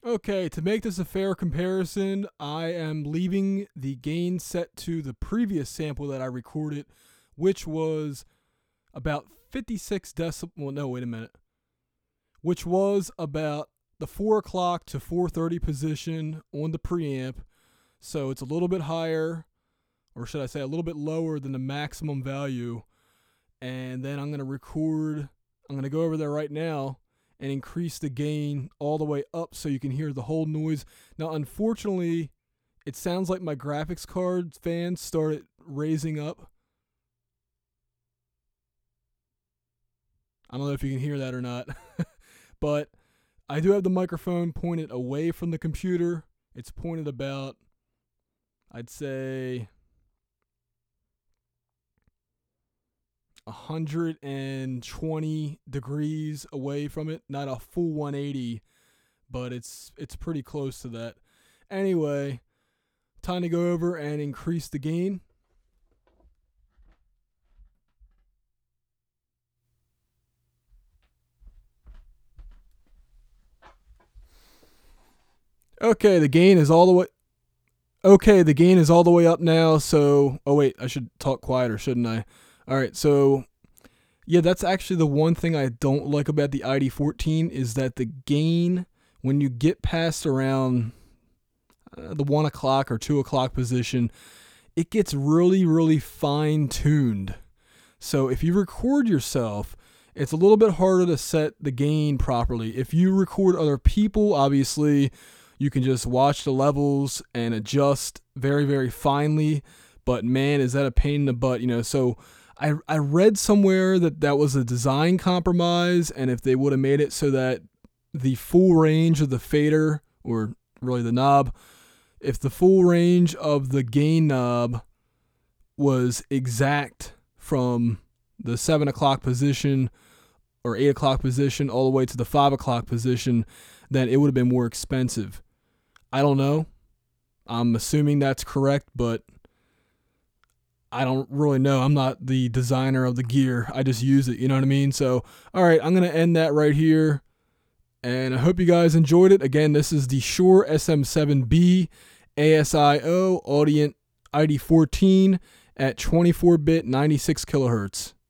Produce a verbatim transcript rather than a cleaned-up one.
Okay, to make this a fair comparison, I am leaving the gain set to the previous sample that I recorded, which was about fifty-six decibels. Well, no, wait a minute. Which was about the four o'clock to four thirty position on the preamp. So it's a little bit higher, or should I say a little bit lower than the maximum value. And then I'm going to record, I'm going to go over there right now and increase the gain all the way up so you can hear the whole noise. Now, unfortunately, it sounds like my graphics card fans started raising up. I don't know if you can hear that or not, but I do have the microphone pointed away from the computer. It's pointed about, I'd say, one hundred twenty degrees away from it. Not a full one eighty, but it's it's pretty close to that. Anyway, time to go over and increase the gain. Okay, the gain is all the way Okay, the gain is all the way up now. So, oh wait, I should talk quieter, shouldn't I? All right, so yeah, that's actually the one thing I don't like about the I D fourteen is that the gain, when you get past around uh, the one o'clock or two o'clock position, it gets really, really fine tuned. So if you record yourself, it's a little bit harder to set the gain properly. If you record other people, obviously, you can just watch the levels and adjust very, very finely. But man, is that a pain in the butt, you know? So I I read somewhere that that was a design compromise, and if they would have made it so that the full range of the fader, or really the knob, if the full range of the gain knob was exact from the seven o'clock position or eight o'clock position all the way to the five o'clock position, then it would have been more expensive. I don't know. I'm assuming that's correct, but I don't really know. I'm not the designer of the gear. I just use it, you know what I mean? So, all right, I'm going to end that right here. And I hope you guys enjoyed it. Again, this is the Shure S M seven B A S I O Audient I D fourteen at twenty-four bit ninety-six kilohertz.